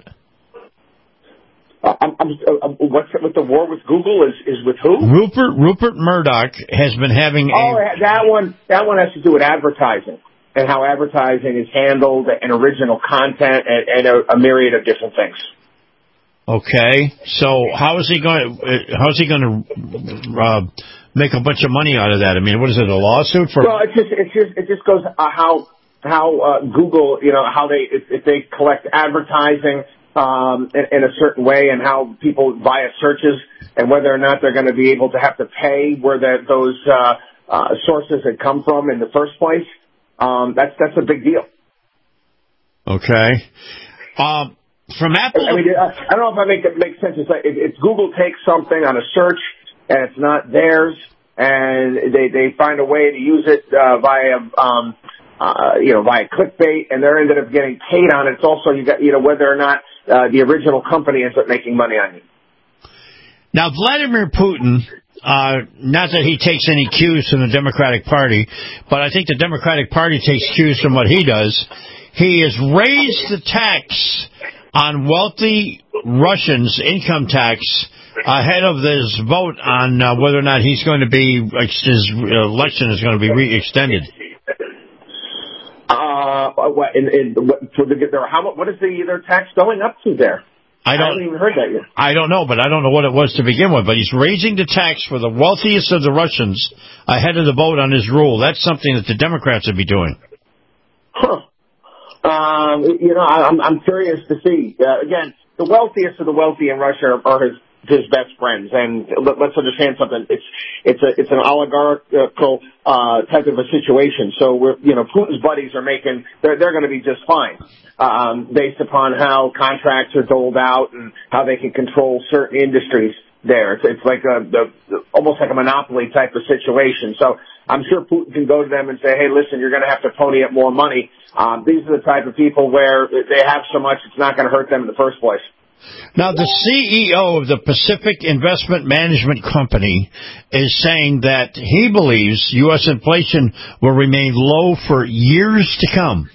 Uh, I'm, I'm, uh, what's with the war with Google is, is with who? Rupert Rupert Murdoch has been having oh, a... that one, that one has to do with advertising and how advertising is handled and original content and, and a, a myriad of different things. Okay, so how is he going? How is he going to uh, make a bunch of money out of that? I mean, what is it? A lawsuit for? Well, it just it just it just goes uh, how how uh, Google, you know, how they if, if they collect advertising um, in, in a certain way, and how people via searches, and whether or not they're going to be able to have to pay where that those uh, uh, sources had come from in the first place. Um, that's that's a big deal. Okay. Um, from Apple, I mean, I don't know if I make it make sense. It's like if, if Google takes something on a search and it's not theirs, and they they find a way to use it uh, via um, uh, you know via clickbait, and they're ended up getting paid on it. It's also you got you know whether or not uh, the original company ends up making money on you. Now, Vladimir Putin, uh, not that he takes any cues from the Democratic Party, but I think the Democratic Party takes cues from what he does. He has raised the tax on wealthy Russians, income tax, ahead of this vote on uh, whether or not he's going to be, his election is going to be re-extended. Uh, what, in, in, what, for the, there, how, what is the, their tax going up to there? I, don't, I haven't even heard that yet. I don't know, but I don't know what it was to begin with. But he's raising the tax for the wealthiest of the Russians ahead of the vote on his rule. That's something that the Democrats would be doing. Huh. Um, you know, I, I'm, I'm curious to see. Uh, again, the wealthiest of the wealthy in Russia are, are his his best friends, and let, let's understand something. It's it's a it's an oligarchical uh, type of a situation. So we're you know Putin's buddies are making they're they're going to be just fine um, based upon how contracts are doled out and how they can control certain industries there. It's, it's like a the, almost like a monopoly type of situation. So I'm sure Putin can go to them and say, hey, listen, you're going to have to pony up more money. Um, these are the type of people where they have so much it's not going to hurt them in the first place. Now, the C E O of the Pacific Investment Management Company is saying that he believes U S inflation will remain low for years to come.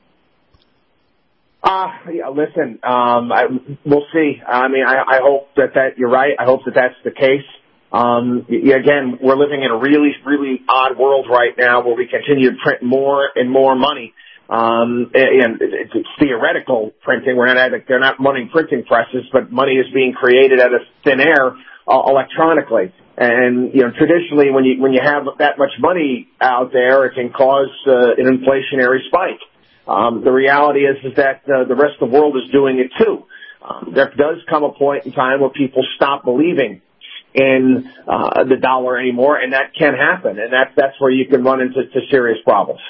Uh, yeah, listen, um, I, we'll see. I mean, I, I hope that, that you're right. I hope that that's the case. Um, again, we're living in a really, really odd world right now where we continue to print more and more money. Um, and it's theoretical printing. We're not, they're not money printing presses, but money is being created out of thin air uh, electronically. And, you know, traditionally when you, when you have that much money out there, it can cause uh, an inflationary spike. Um, the reality is, is that uh, the rest of the world is doing it too. Um, there does come a point in time where people stop believing in uh, the dollar anymore, and that can happen. And that's, that's where you can run into to serious problems.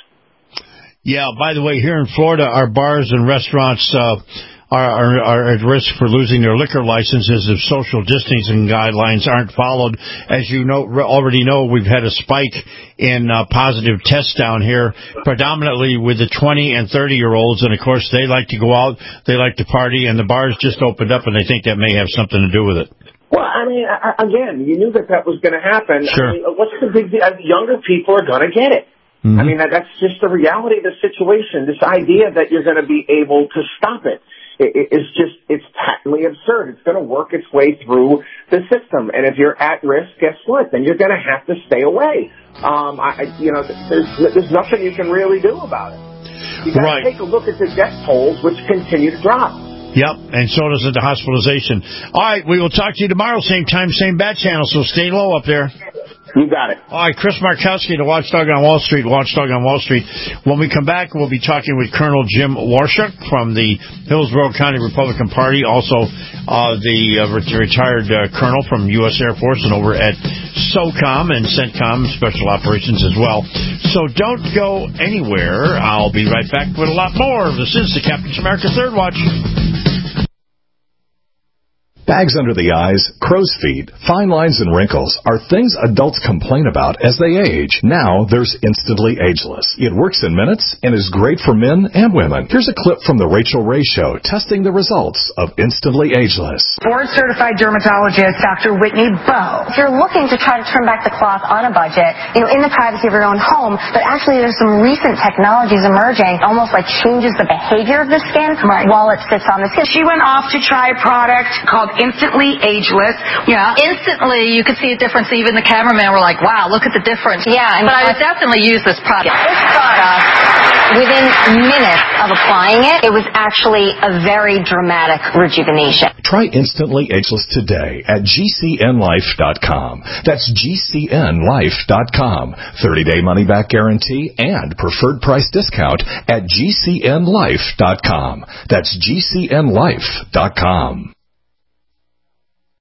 Yeah, by the way, here in Florida, our bars and restaurants uh, are, are, are at risk for losing their liquor licenses if social distancing guidelines aren't followed. As you know, already know, we've had a spike in uh, positive tests down here, predominantly with the twenty and thirty-year-olds. And, of course, they like to go out, they like to party, and the bars just opened up, and they think that may have something to do with it. Well, I mean, again, you knew that that was going to happen. Sure. I mean, what's the big deal? Younger people are going to get it. Mm-hmm. I mean, that, that's just the reality of the situation. This idea that you're going to be able to stop it, it, it is just, it's patently absurd. It's going to work its way through the system. And if you're at risk, guess what? Then you're going to have to stay away. Um, I, you know, there's, there's nothing you can really do about it. You got to right. take a look at the death tolls, which continue to drop. Yep, and so does the hospitalization. All right, we will talk to you tomorrow, same time, same bat channel, so stay low up there. You got it. All right, Chris Markowski, the Watchdog on Wall Street, Watchdog on Wall Street. When we come back, we'll be talking with Colonel Jim Warshuk from the Hillsborough County Republican Party, also uh, the uh, retired uh, colonel from U S Air Force and over at SOCOM and CENTCOM, Special Operations as well. So don't go anywhere. I'll be right back with a lot more. This is the Captain's America Third Watch. Bags under the eyes, crow's feet, fine lines, and wrinkles are things adults complain about as they age. Now there's Instantly Ageless. It works in minutes and is great for men and women. Here's a clip from The Rachel Ray Show testing the results of Instantly Ageless. Board-certified dermatologist Doctor Whitney Bowe. If you're looking to try to trim back the cloth on a budget, you know, in the privacy of your own home, but actually there's some recent technologies emerging, almost like changes the behavior of the skin right. while it sits on the skin. She went off to try a product called Instantly Ageless. Yeah. Instantly, you could see a difference. Even the cameraman were like, wow, look at the difference. Yeah. I mean, but I would definitely use this product. This product, within minutes of applying it, it was actually a very dramatic rejuvenation. Try Instantly Ageless today at G C N life dot com. That's G C N life dot com. thirty-day money-back guarantee and preferred price discount at G C N life dot com. That's G C N life dot com.